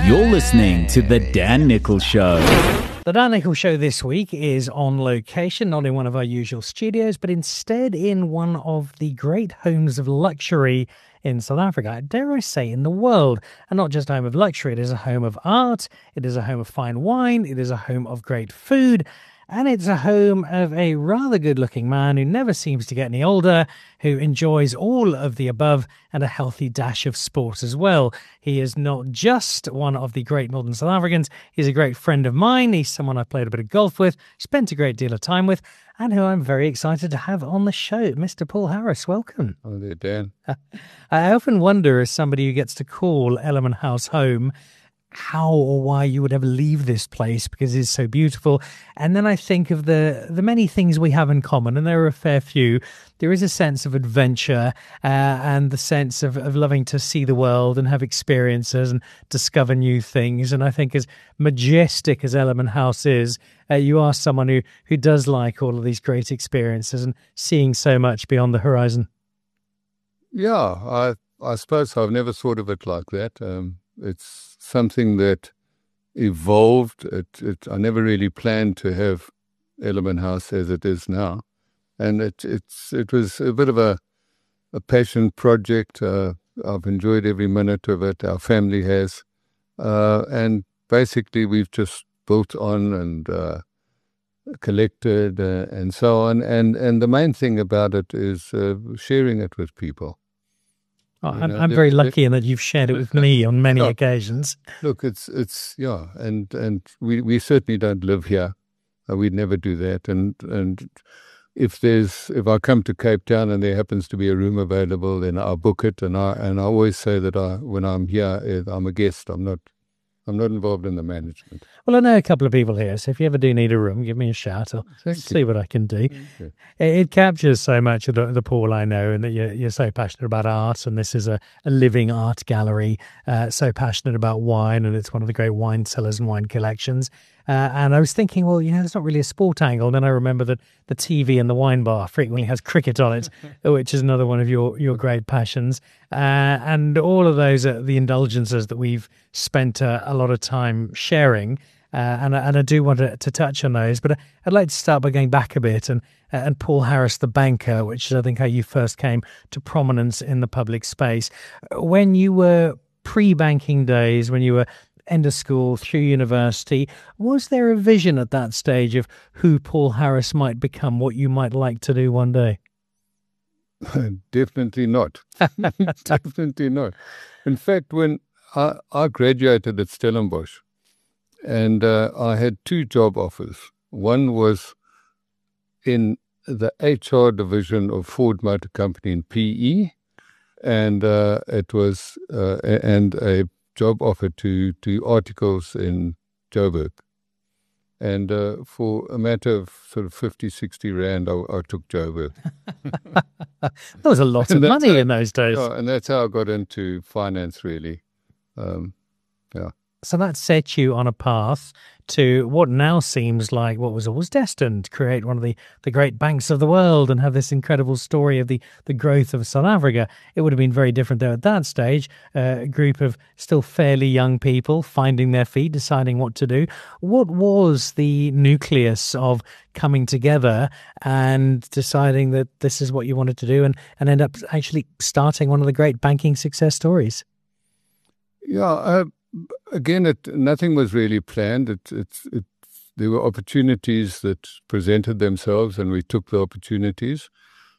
You're listening to The Dan Nichols Show. The Dan Nichols Show this week is on location, not in one of our usual studios, but instead in one of the great homes of luxury in South Africa, dare I say in the world. And not just a home of luxury, it is a home of art, it is a home of fine wine, it is a home of great food, and it's a home of a rather good-looking man who never seems to get any older, who enjoys all of the above and a healthy dash of sport as well. He is not just one of the great modern South Africans, he's a great friend of mine. He's someone I've played a bit of golf with, spent a great deal of time with, and who I'm very excited to have on the show. Mr. Paul Harris, welcome. Oh, there, Dan. I often wonder, as somebody who gets to call Ellerman House home, how or why you would ever leave this place because it's so beautiful. And then I think of the many things we have in common, and there are a fair few. There is a sense of adventure and the sense of loving to see the world and have experiences and discover new things. And I think as majestic as Ellerman House is, you are someone who does like all of these great experiences and seeing so much beyond the horizon. Yeah, I suppose I've never thought of it like that. It's something that evolved. I never really planned to have Ellerman House as it is now, and it was a bit of a passion project. I've enjoyed every minute of it. Our family has, and basically we've just built on and collected and so on. And the main thing about it is sharing it with people. Oh, I'm very lucky in that you've shared it with me on many occasions. Look, it's yeah, and we certainly don't live here. We'd never do that. And if I come to Cape Town and there happens to be a room available, then I'll book it. And I always say that when I'm here, I'm a guest. I'm not involved in the management. Well, I know a couple of people here, so if you ever do need a room, give me a shout. I'll see what I can do. It captures so much of the Paul I know, and that you're so passionate about art, and this is a living art gallery, so passionate about wine, and it's one of the great wine cellars and wine collections. And I was thinking, well, there's not really a sport angle. And then I remember that the TV in the wine bar frequently has cricket on it, which is another one of your great passions. And all of those are the indulgences that we've spent a lot of time sharing. And I do want to touch on those. But I'd like to start by going back a bit and Paul Harris, the banker, which is, I think, how you first came to prominence in the public space. When you were pre-banking days, when you were end of school, through university, was there a vision at that stage of who Paul Harris might become, what you might like to do one day? Definitely not. Definitely not. In fact, when I graduated at Stellenbosch, and I had two job offers. One was in the HR division of Ford Motor Company in PE, and it was and a job offer to articles in Joburg. And for a matter of sort of 50, 60 rand, I took Joburg. That was a lot of money in those days. Yeah, and that's how I got into finance, really. Yeah. So that set you on a path to what now seems like what was always destined to create one of the great banks of the world and have this incredible story of the growth of South Africa. It would have been very different though at that stage, a group of still fairly young people finding their feet, deciding what to do. What was the nucleus of coming together and deciding that this is what you wanted to do and end up actually starting one of the great banking success stories? Yeah, again, nothing was really planned. There were opportunities that presented themselves, and we took the opportunities.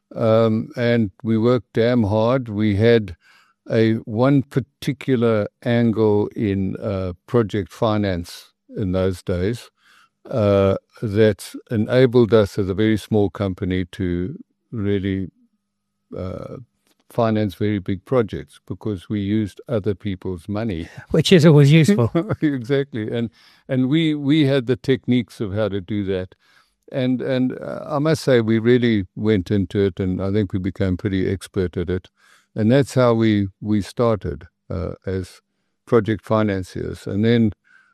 And we worked damn hard. We had one particular angle in project finance in those days that enabled us as a very small company to really finance very big projects because we used other people's money, which is always useful. Exactly, and we had the techniques of how to do that, and I must say we really went into it, and I think we became pretty expert at it, and that's how we started as project financiers, and then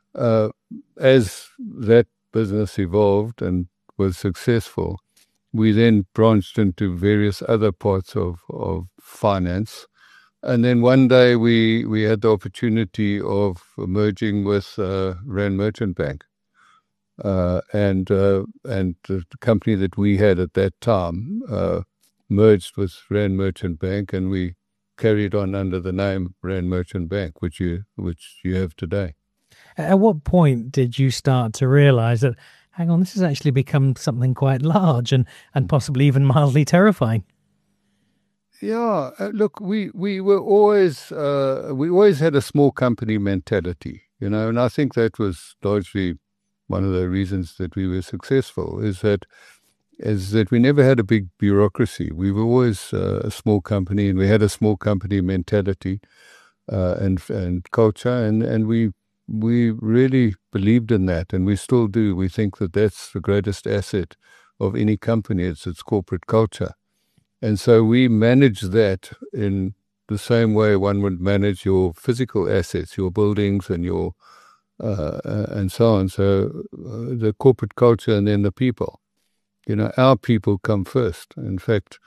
as that business evolved and was successful, we then branched into various other parts of finance, And then one day we had the opportunity of merging with Rand Merchant Bank. And the company that we had at that time merged with Rand Merchant Bank, and we carried on under the name Rand Merchant Bank, which you have today. At what point did you start to realize that, hang on, this has actually become something quite large and possibly even mildly terrifying? Yeah, look, we were always we always had a small company mentality, and I think that was largely one of the reasons that we were successful. Is that we never had a big bureaucracy. We were always a small company, and we had a small company mentality and culture, and we really believed in that, and we still do. We think that that's the greatest asset of any company. It's its corporate culture. And so we manage that in the same way one would manage your physical assets, your buildings and your and so on. So the corporate culture and then the people. Our people come first. In fact,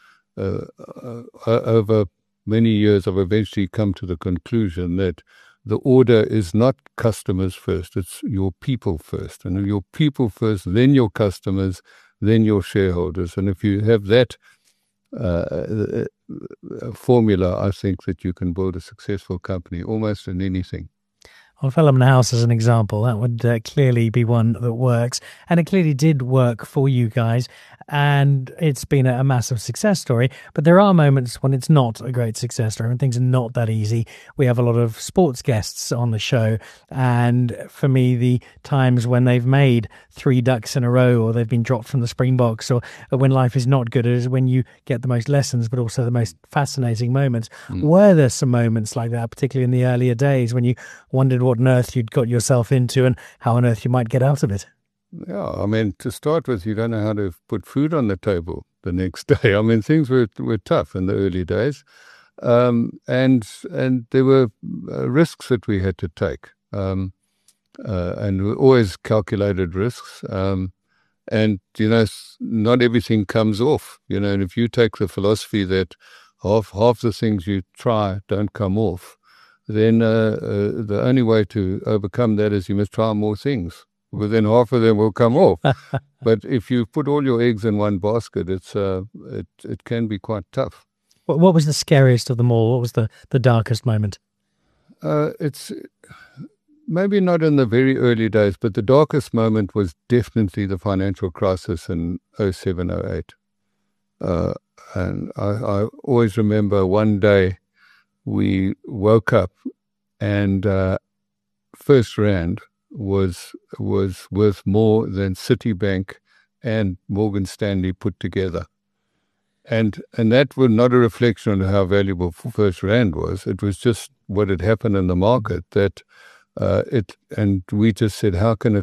over many years, I've eventually come to the conclusion that the order is not customers first, it's your people first. And your people first, then your customers, then your shareholders. And if you have that formula, I think that you can build a successful company almost in anything. Well, Felham House as an example, that would clearly be one that works. And it clearly did work for you guys. And it's been a massive success story. But there are moments when it's not a great success story, when things are not that easy. We have a lot of sports guests on the show. And for me, the times when they've made 3 ducks in a row, or they've been dropped from the Springboks, or when life is not good, is when you get the most lessons, but also the most fascinating moments. Were there some moments like that, particularly in the earlier days, when you wondered what on earth you'd got yourself into and how on earth you might get out of it? Yeah, I mean, to start with, you don't know how to put food on the table the next day. I mean, things were tough in the early days, and there were risks that we had to take, and always calculated risks. And not everything comes off. And if you take the philosophy that half the things you try don't come off, then the only way to overcome that is you must try more things. Well, then half of them will come off. But if you put all your eggs in one basket, it can be quite tough. What was the scariest of them all? What was the darkest moment? It's maybe not in the very early days, but the darkest moment was definitely the financial crisis in 07, 08. And I always remember one day we woke up and First Rand was worth more than Citibank and Morgan Stanley put together. And that was not a reflection on how valuable First Rand was. It was just what had happened in the market that and we just said, how can it,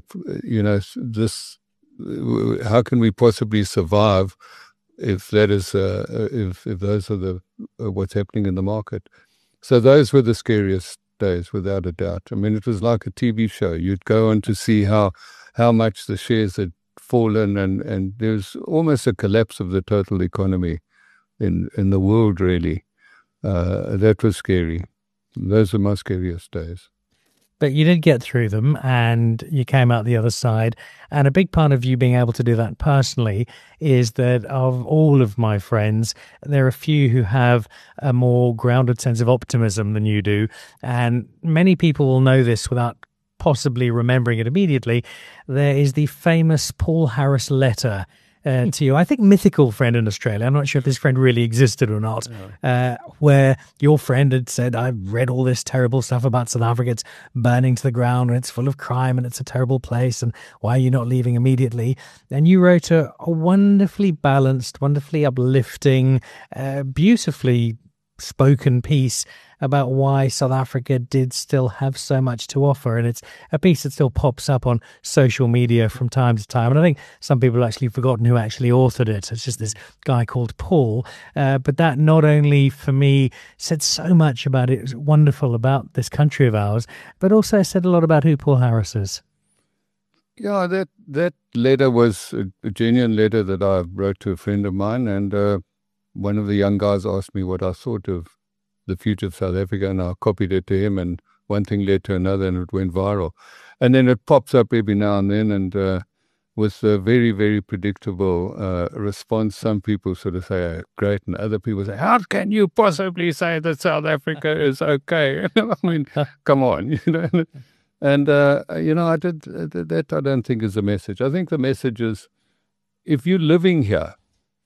how can we possibly survive if that is if those are the what's happening in the market? So those were the scariest days, without a doubt. I mean, it was like a TV show. You'd go on to see how much the shares had fallen, and there's almost a collapse of the total economy in the world, really. That was scary. Those were my scariest days. But you did get through them and you came out the other side. And a big part of you being able to do that personally is that of all of my friends, there are a few who have a more grounded sense of optimism than you do. And many people will know this without possibly remembering it immediately. There is the famous Paul Harris letter to you, I think mythical friend in Australia. I'm not sure if this friend really existed or not, where your friend had said, I've read all this terrible stuff about South Africa. It's burning to the ground and it's full of crime and it's a terrible place. And why are you not leaving immediately? And you wrote a wonderfully balanced, wonderfully uplifting, beautifully spoken piece about why South Africa did still have so much to offer. And it's a piece that still pops up on social media from time to time. And I think some people have actually forgotten who actually authored it. It's just this guy called Paul. But that not only for me said so much about it, it was wonderful about this country of ours, but also said a lot about who Paul Harris is. Yeah, that letter was a genuine letter that I wrote to a friend of mine, and one of the young guys asked me what I thought of The Future of South Africa, and I copied it to him, and one thing led to another, and it went viral. And then it pops up every now and then, and with a very, very predictable response. Some people sort of say, great, and other people say, how can you possibly say that South Africa is okay? I mean, come on, And, I did that. I don't think is the message. I think the message is, if you're living here,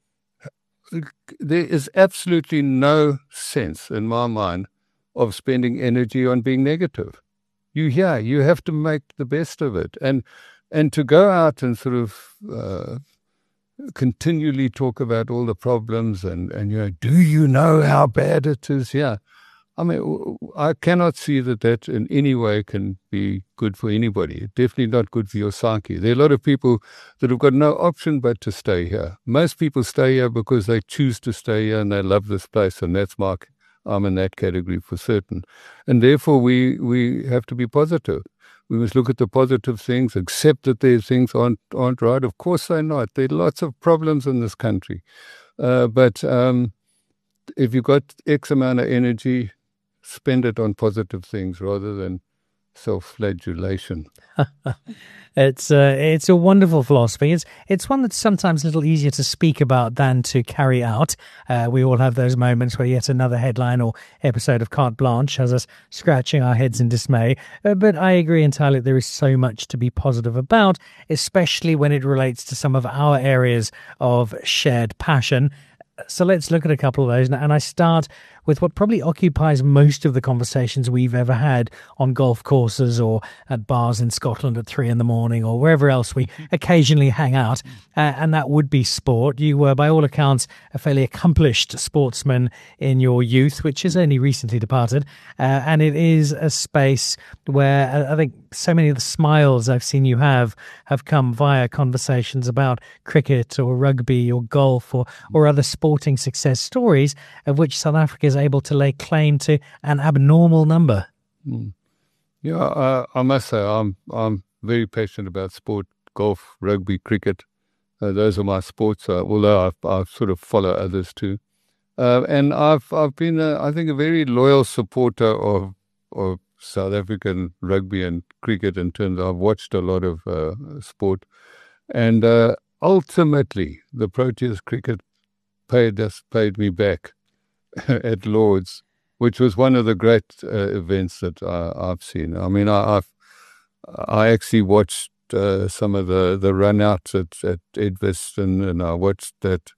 there is absolutely no sense in my mind of spending energy on being negative. You're here, you have to make the best of it. And to go out and sort of continually talk about all the problems and do you know how bad it is here? I mean, I cannot see that in any way can be good for anybody. Definitely not good for your psyche. There are a lot of people that have got no option but to stay here. Most people stay here because they choose to stay here and they love this place, and I'm in that category for certain. And therefore, we have to be positive. We must look at the positive things, accept that these things aren't right. Of course they're not. There are lots of problems in this country. But if you've got X amount of energy, spend it on positive things rather than self-flagellation. It's a wonderful philosophy. It's one that's sometimes a little easier to speak about than to carry out. We all have those moments where yet another headline or episode of Carte Blanche has us scratching our heads in dismay. But I agree entirely. There is so much to be positive about, especially when it relates to some of our areas of shared passion. So let's look at a couple of those. And I start with what probably occupies most of the conversations we've ever had on golf courses or at bars in Scotland at 3 a.m. or wherever else we occasionally hang out. And that would be sport. You were, by all accounts, a fairly accomplished sportsman in your youth, which is only recently departed. And it is a space where I think so many of the smiles I've seen you have come via conversations about cricket or rugby or golf or other sporting success stories, of which South Africa is able to lay claim to an abnormal number. Yeah, I must say I'm very passionate about sport, golf, rugby, cricket. Those are my sports, although I sort of follow others too. And I've been, I think, a very loyal supporter of South African rugby and cricket in terms of I've watched a lot of sport. And ultimately, the Proteas cricket paid me back at Lord's, which was one of the great events that I've seen. I mean, I actually watched some of the run-outs at Edgbaston, and I watched that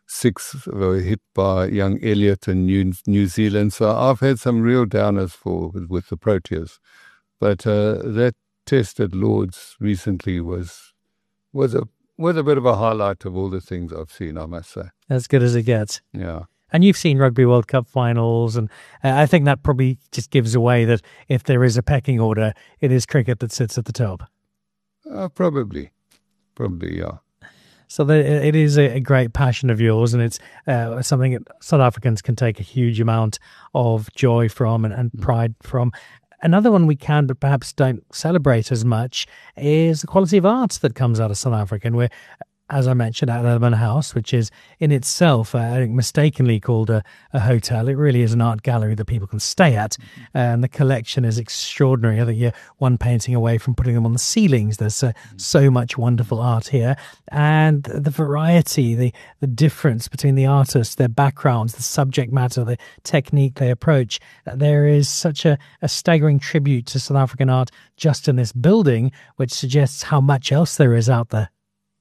6 hit by young Elliott in New Zealand. So I've had some real downers with the Proteas. But that test at Lord's recently was a bit of a highlight of all the things I've seen, I must say. As good as it gets. Yeah. And you've seen Rugby World Cup finals, and I think that probably just gives away that if there is a pecking order, it is cricket that sits at the top. Probably, yeah. So it is a great passion of yours, and it's something that South Africans can take a huge amount of joy from and pride from. Another one we can, but perhaps don't celebrate as much, is the quality of art that comes out of South Africa. And we're, as I mentioned, at Urban House, which is in itself, I think, mistakenly called a hotel. It really is an art gallery that people can stay at. And the collection is extraordinary. I think you're one painting away from putting them on the ceilings. There's so much wonderful art here. And the variety, the difference between the artists, their backgrounds, the subject matter, the technique they approach. There is such a staggering tribute to South African art just in this building, which suggests how much else there is out there.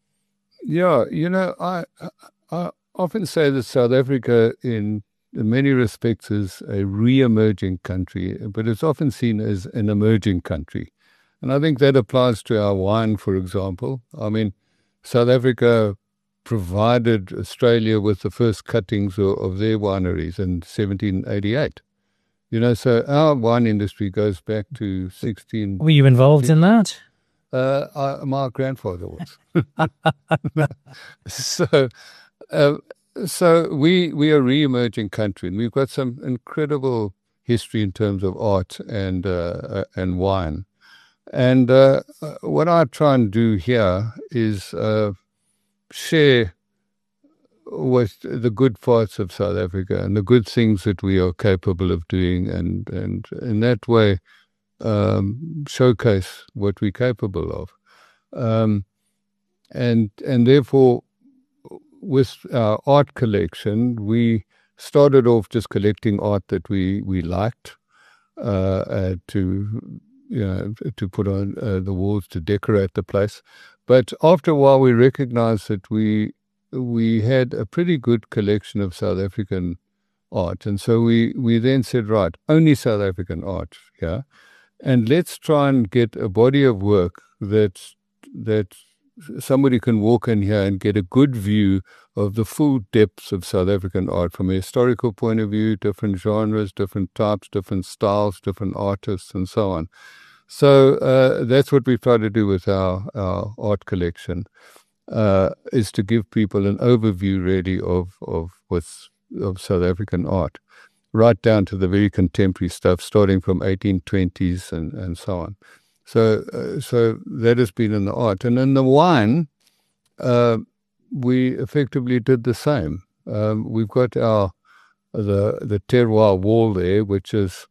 Yeah, I often say that South Africa, in many respects, is a re-emerging country, but it's often seen as an emerging country. And I think that applies to our wine, for example. I mean, South Africa provided Australia with the first cuttings of their wineries in 1788. So our wine industry goes back to 16... Were you involved in that? My grandfather was. So we are a re-emerging country, and we've got some incredible history in terms of art and wine. And what I try and do here is share was the good parts of South Africa and the good things that we are capable of doing, and in that way showcase what we're capable of. And therefore, with our art collection, we started off just collecting art that we liked to put on the walls to decorate the place. But after a while, we recognized that we had a pretty good collection of South African art, and so we then said, right, only South African art, yeah, and let's try and get a body of work that somebody can walk in here and get a good view of the full depths of South African art from a historical point of view, different genres, different types, different styles, different artists, and so on. So that's what we try to do with our art collection, is to give people an overview really of South African art, right down to the very contemporary stuff, starting from 1820s and so on. So that has been in the art. And in the wine, we effectively did the same. We've got the terroir wall there, which is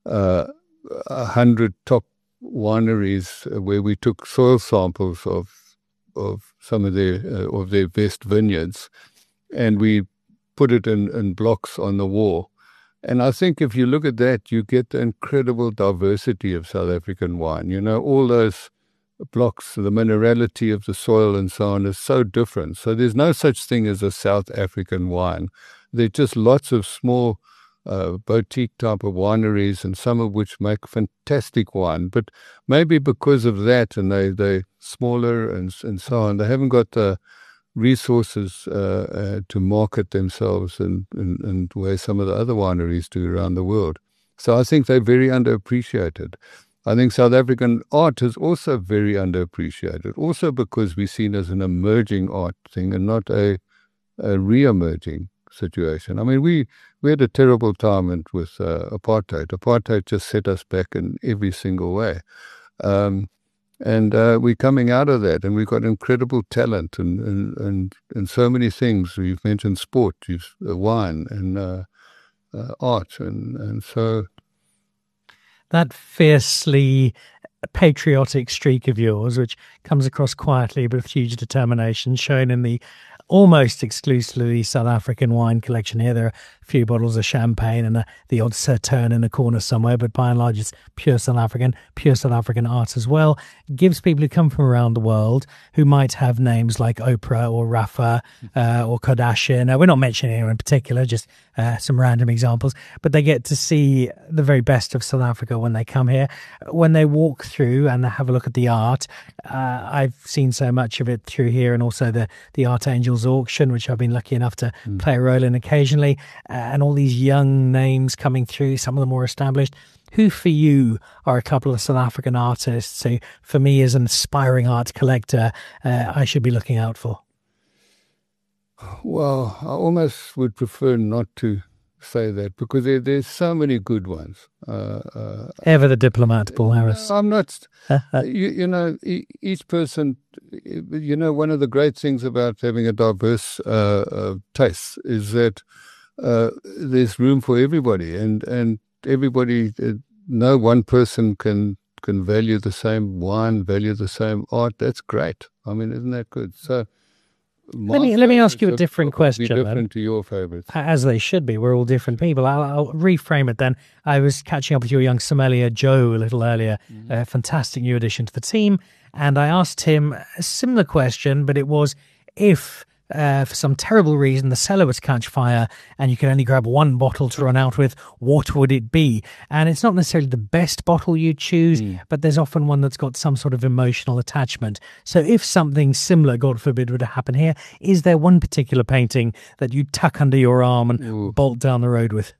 100 top wineries where we took soil samples of some of their best vineyards, and we put it in blocks on the wall. And I think if you look at that, you get the incredible diversity of South African wine. You know, all those blocks, the minerality of the soil and so on is so different. So there's no such thing as a South African wine. There's just lots of small boutique type of wineries, and some of which make fantastic wine. But maybe because of that, and they're smaller and so on, they haven't got the resources to market themselves in where some of the other wineries do around the world. So I think they're very underappreciated. I think South African art is also very underappreciated, also because we're seen as an emerging art thing and not a re-emerging situation. I mean, we had a terrible time with apartheid. Apartheid just set us back in every single way. And we're coming out of that, and we've got incredible talent and so many things. You've mentioned sport, wine, and art, and so that fiercely patriotic streak of yours, which comes across quietly but with huge determination, shown in the almost exclusively South African wine collection here. There are a few bottles of champagne and the odd Sauterne in a corner somewhere, but by and large it's pure South African art as well. It gives people who come from around the world, who might have names like Oprah or Rafa or Kardashian. We're not mentioning anyone in particular, just some random examples, but they get to see the very best of South Africa when they come here. When they walk through and they have a look at the art, I've seen so much of it through here, and also the Art Angels auction, which I've been lucky enough to play a role in occasionally, and all these young names coming through, some of them more established. Who for you are a couple of South African artists who, for me as an aspiring art collector, I should be looking out for? Well, I almost would prefer not to say that, because there's so many good ones. Ever the diplomat, Paul Harris. I'm not. You know, each person. You know, one of the great things about having a diverse taste is that there's room for everybody, and everybody. No one person can value the same wine, value the same art. That's great. I mean, isn't that good? So. Let me ask you a different question. Different to your favorites, as they should be. We're all different people. I'll reframe it then. I was catching up with your young sommelier Joe a little earlier. A fantastic new addition to the team, and I asked him a similar question, but it was if for some terrible reason the cellar was to catch fire and you could only grab one bottle to run out with, what would it be? And it's not necessarily the best bottle you choose, but there's often one that's got some sort of emotional attachment. So if something similar, God forbid, were to happen here, is there one particular painting that you tuck under your arm and bolt down the road with?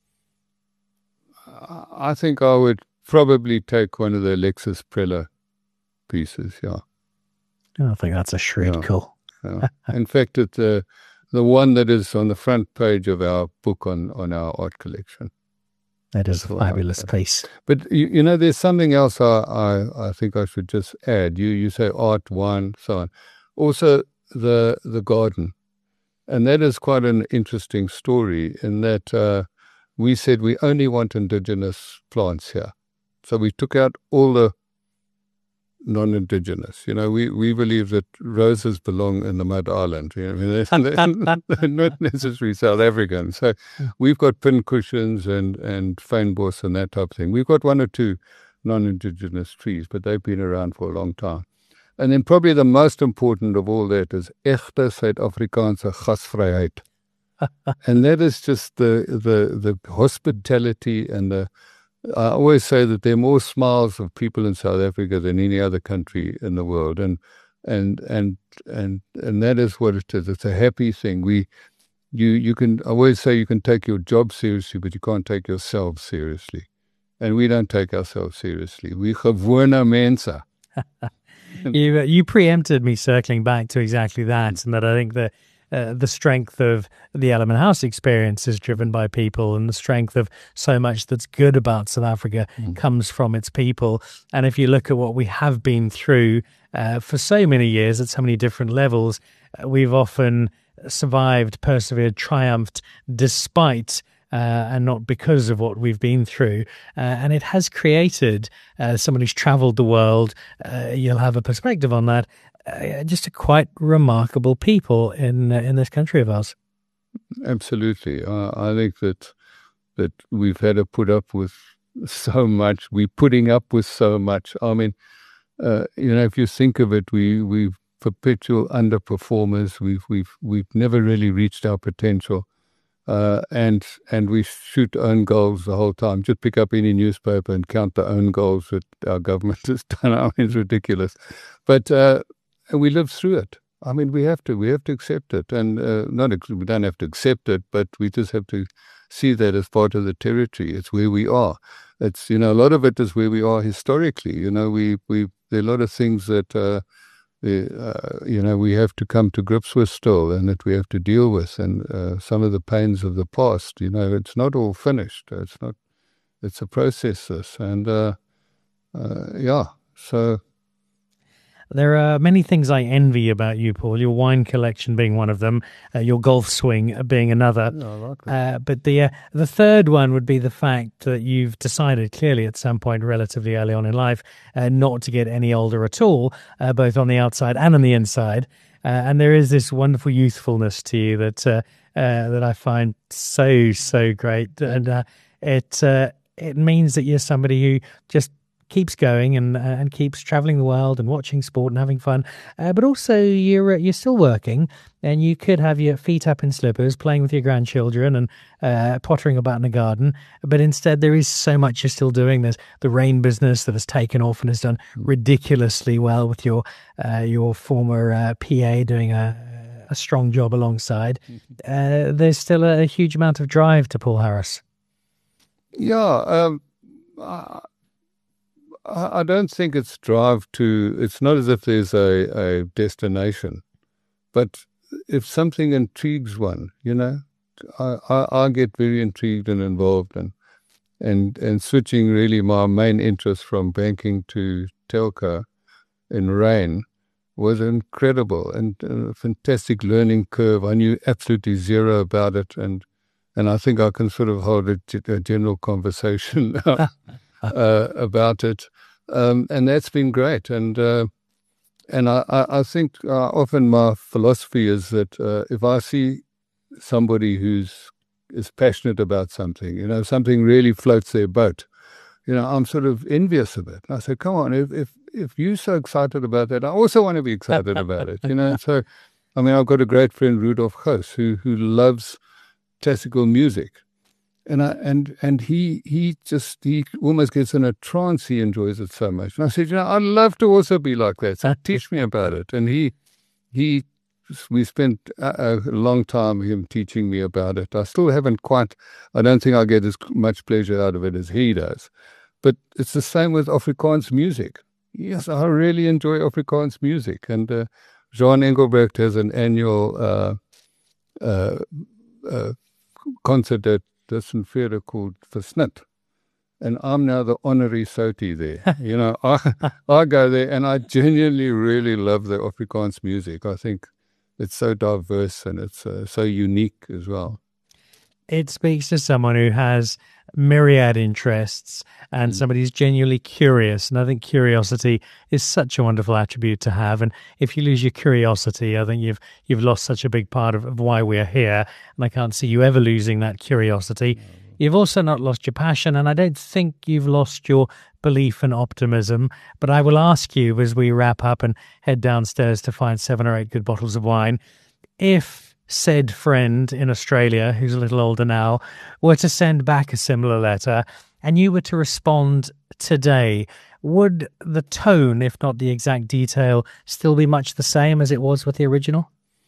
I think I would probably take one of the Alexis Preller pieces, yeah. I think that's a shrewd call. In fact, it's the one that is on the front page of our book on our art collection. That is a fabulous piece. But you know, there's something else I think I should just add. You say art, wine, so on. Also, the garden. And that is quite an interesting story in that we said we only want indigenous plants here. So we took out all the non-indigenous. We believe that roses belong in the Mud Island. They're not necessarily South African. So we've got pincushions and fynbos and that type of thing. We've got one or two non-indigenous trees, but they've been around for a long time. And then probably the most important of all that is echte Suid-Afrikaanse gasvryheid. And that is just the hospitality and I always say that there are more smiles of people in South Africa than any other country in the world. And that is what it is. It's a happy thing. I always say you can take your job seriously, but you can't take yourself seriously. And we don't take ourselves seriously. We gewone mense. You preempted me circling back to exactly that, and that I think that the strength of the Element House experience is driven by people, and the strength of so much that's good about South Africa comes from its people. And if you look at what we have been through for so many years at so many different levels, we've often survived, persevered, triumphed despite and not because of what we've been through. And it has created, someone who's traveled the world, you'll have a perspective on that, just a quite remarkable people in this country of ours. Absolutely. I think that we've had to put up with so much. We're putting up with so much. I mean, if you think of it, we've perpetual underperformers. We've never really reached our potential. And we shoot own goals the whole time. Just pick up any newspaper and count the own goals that our government has done. I mean, it's ridiculous. But we live through it. I mean, we have to accept it. And we don't have to accept it, but we just have to see that as part of the territory. It's where we are. It's, a lot of it is where we are historically. There are a lot of things that we have to come to grips with still, and that we have to deal with, and some of the pains of the past. It's not all finished. It's a process. So there are many things I envy about you, Paul. Your wine collection being one of them, your golf swing being another. I like that. But the third one would be the fact that you've decided clearly at some point relatively early on in life not to get any older at all, both on the outside and on the inside. And there is this wonderful youthfulness to you that I find so great. And it means that you're somebody who just keeps going and keeps traveling the world and watching sport and having fun, but also you're still working, and you could have your feet up in slippers playing with your grandchildren and pottering about in a garden, but instead there is so much you're still doing. There's the rain business that has taken off and has done ridiculously well with your former PA doing a strong job alongside. There's still a huge amount of drive to Paul Harris. Yeah, I don't think it's drive to. It's not as if there's a destination, but if something intrigues one, I get very intrigued and involved, and switching really my main interest from banking to telco in rain was incredible and a fantastic learning curve. I knew absolutely zero about it, and I think I can sort of hold a general conversation about it, and that's been great. And I think often my philosophy is that if I see somebody who's is passionate about something, something really floats their boat, I'm sort of envious of it. And I say, come on, if you're so excited about that, I also want to be excited about it. So, I mean, I've got a great friend, Rudolf Goos, who loves classical music. And he almost gets in a trance. He enjoys it so much. And I said, I'd love to also be like that. So teach me about it. And we spent a long time him teaching me about it. I still haven't I don't think I get as much pleasure out of it as he does. But it's the same with Afrikaans music. Yes, I really enjoy Afrikaans music. And Jean Engelbrecht has an annual concert at Tussen Vrede called Versnit. And I'm now the honorary Soti there. I go there and I genuinely really love the Afrikaans music. I think it's so diverse and it's so unique as well. It speaks to someone who has myriad interests and somebody who's genuinely curious. And I think curiosity is such a wonderful attribute to have. And if you lose your curiosity, I think you've lost such a big part of why we're here. And I can't see you ever losing that curiosity. You've also not lost your passion, and I don't think you've lost your belief and optimism. But I will ask you as we wrap up and head downstairs to find 7 or 8 good bottles of wine, if said friend in Australia, who's a little older now, were to send back a similar letter and you were to respond today, would the tone, if not the exact detail, still be much the same as it was with the original?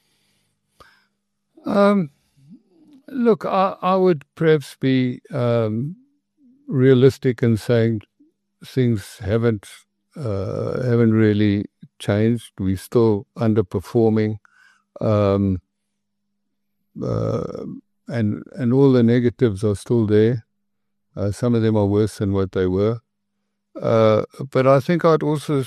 Look, I would perhaps be realistic in saying things haven't really changed. We're still underperforming, and all the negatives are still there. Some of them are worse than what they were. But I think I'd also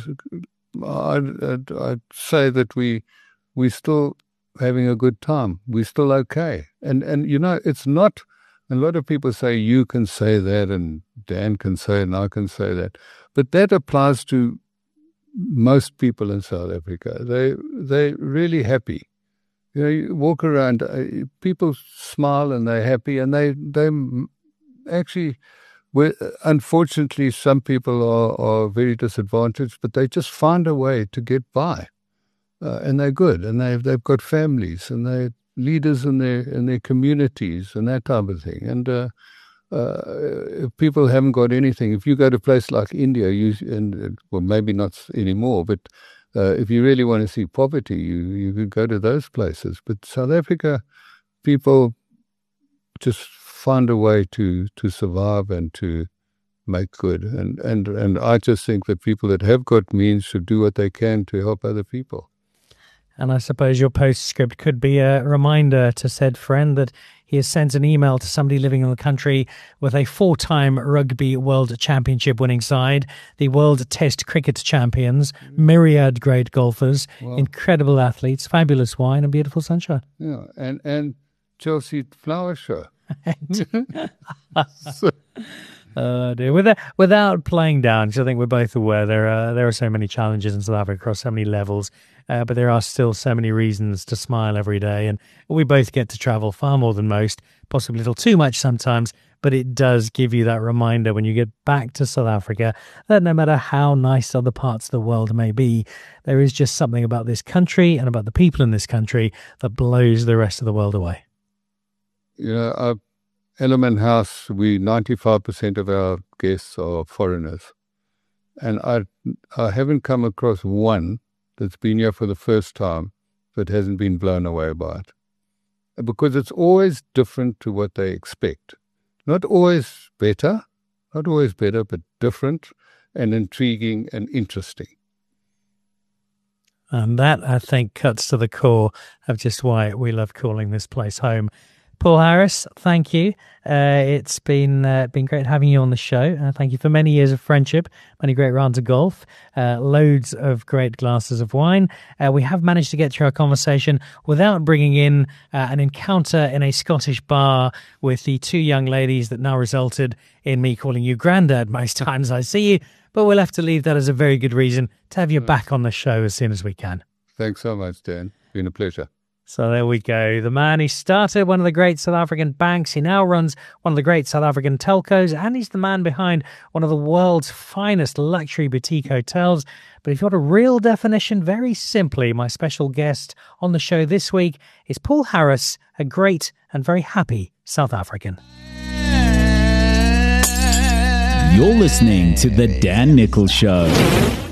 I'd say that we're still having a good time. We're still okay. And it's not, a lot of people say you can say that and Dan can say it and I can say that. But that applies to most people in South Africa. They're really happy. You walk around, people smile and they're happy, and they actually, unfortunately, some people are very disadvantaged, but they just find a way to get by. And they're good, and they've got families, and they're leaders in their communities, and that type of thing. And if people haven't got anything, if you go to a place like India, well, maybe not anymore, but if you really want to see poverty, you could go to those places. But South Africa, people just find a way to survive and to make good. And I just think that people that have got means should do what they can to help other people. And I suppose your postscript could be a reminder to said friend that he has sent an email to somebody living in the country with a 4-time Rugby World Championship winning side, the World Test Cricket champions, myriad great golfers, incredible athletes, fabulous wine and beautiful sunshine. Yeah, and Chelsea Flower Show. Dear. Without playing down, because I think we're both aware there are so many challenges in South Africa across so many levels, but there are still so many reasons to smile every day, and we both get to travel far more than most, possibly a little too much sometimes, but it does give you that reminder when you get back to South Africa that no matter how nice other parts of the world may be, there is just something about this country and about the people in this country that blows the rest of the world away. Element House, 95% of our guests are foreigners. And I haven't come across one that's been here for the first time that hasn't been blown away by it. Because it's always different to what they expect. Not always better, but different and intriguing and interesting. And that, I think, cuts to the core of just why we love calling this place home. Paul Harris, thank you. It's been great having you on the show. Thank you for many years of friendship, many great rounds of golf, loads of great glasses of wine. We have managed to get through our conversation without bringing in an encounter in a Scottish bar with the 2 young ladies that now resulted in me calling you Grandad most times I see you. But we'll have to leave that as a very good reason to have you back on the show as soon as we can. Thanks so much, Dan. It's been a pleasure. So there we go. The man who started one of the great South African banks. He now runs one of the great South African telcos, and he's the man behind one of the world's finest luxury boutique hotels. But if you want a real definition, very simply, my special guest on the show this week is Paul Harris, a great and very happy South African. You're listening to The Dan Nichols Show.